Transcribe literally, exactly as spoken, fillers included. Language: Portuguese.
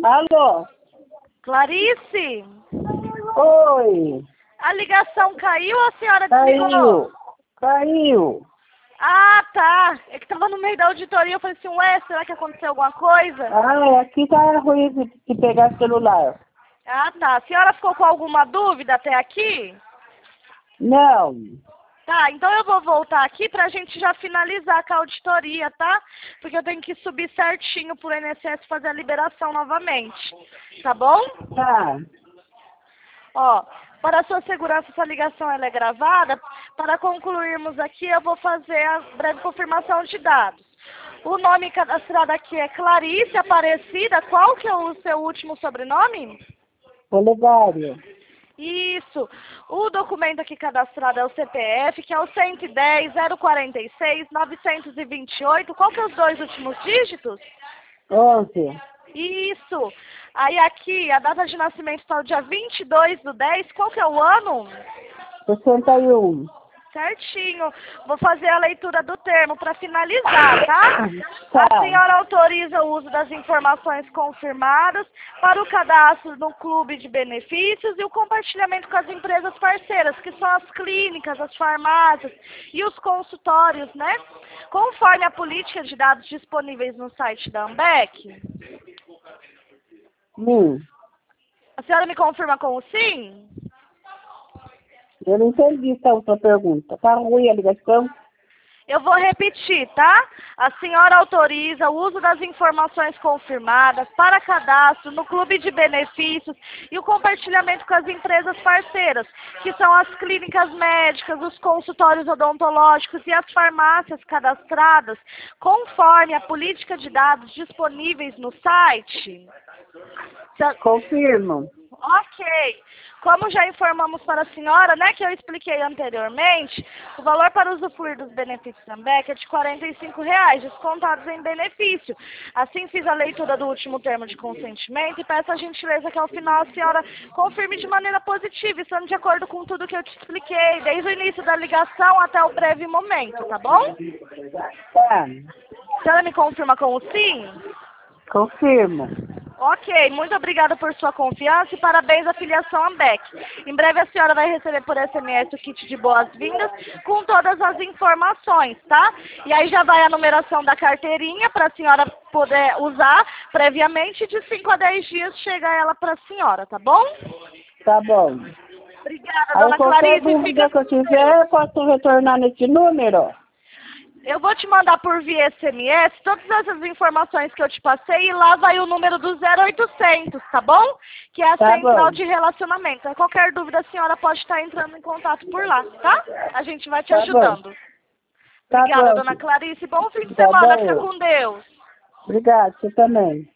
Alô? Clarice? Oi. A ligação caiu ou a senhora Caiu. desligou? Caiu. Ah, tá. É que tava no meio da auditoria, eu falei assim, ué, será que aconteceu alguma coisa? Ah, aqui tá ruim de, de pegar celular. Ah, tá. A senhora ficou com alguma dúvida até aqui? Não. Tá, então eu vou voltar aqui pra gente já finalizar com a auditoria, tá? Porque eu tenho que subir certinho pro I N S S fazer a liberação novamente. Tá bom? Tá. Ó, para a sua segurança, essa ligação ela é gravada. Para concluirmos aqui, eu vou fazer a breve confirmação de dados. O nome cadastrado aqui é Clarice Aparecida. Qual que é o seu último sobrenome? Olegário. Isso. O documento aqui cadastrado é o C P F, que é o cento e dez, zero quarenta e seis, novecentos e vinte e oito. Qual que é os dois últimos dígitos? Onze. Isso. Aí aqui, a data de nascimento está no dia vinte e dois do dez. Qual que é o ano? Sessenta e um. Certinho. Vou fazer a leitura do termo para finalizar, tá? Tá. A senhora autoriza o uso das informações confirmadas para o cadastro no clube de benefícios e o compartilhamento com as empresas parceiras, que são as clínicas, as farmácias e os consultórios, né? Conforme a política de dados disponíveis no site da Ambec. Sim. A senhora me confirma com o sim? Eu não entendi essa outra pergunta. Tá ruim a ligação? Eu vou repetir, tá? A senhora autoriza o uso das informações confirmadas para cadastro no clube de benefícios e o compartilhamento com as empresas parceiras, que são as clínicas médicas, os consultórios odontológicos e as farmácias cadastradas, conforme a política de dados disponíveis no site? Confirmo. Ok. Como já informamos para a senhora, né, que eu expliquei anteriormente, o valor para usufruir dos benefícios da Ambec é de quarenta e cinco reais, descontados em benefício. Assim, fiz a leitura do último termo de consentimento e peço a gentileza que ao final a senhora confirme de maneira positiva, estando de acordo com tudo que eu te expliquei, desde o início da ligação até o breve momento, tá bom? Tá. A senhora me confirma com o sim? Confirmo. Ok, muito obrigada por sua confiança e parabéns à filiação Ambec. Em breve a senhora vai receber por S M S o kit de boas-vindas com todas as informações, tá? E aí já vai a numeração da carteirinha para a senhora poder usar previamente. De cinco a dez dias chega ela para a senhora, tá bom? Tá bom. Obrigada, Aí dona qualquer Clarice. dúvida Fica que eu com Deus. tiver, eu posso retornar nesse número? Eu vou te mandar por via S M S todas essas informações que eu te passei e lá vai o número do zero oitocentos, tá bom? Que é a Tá central bom. de relacionamento. Aí qualquer dúvida a senhora pode estar entrando em contato por lá, tá? A gente vai te Tá ajudando. Tá Obrigada, bom. dona Clarice. Bom fim de Tá semana. Fica bom. com Deus. Obrigado, você também.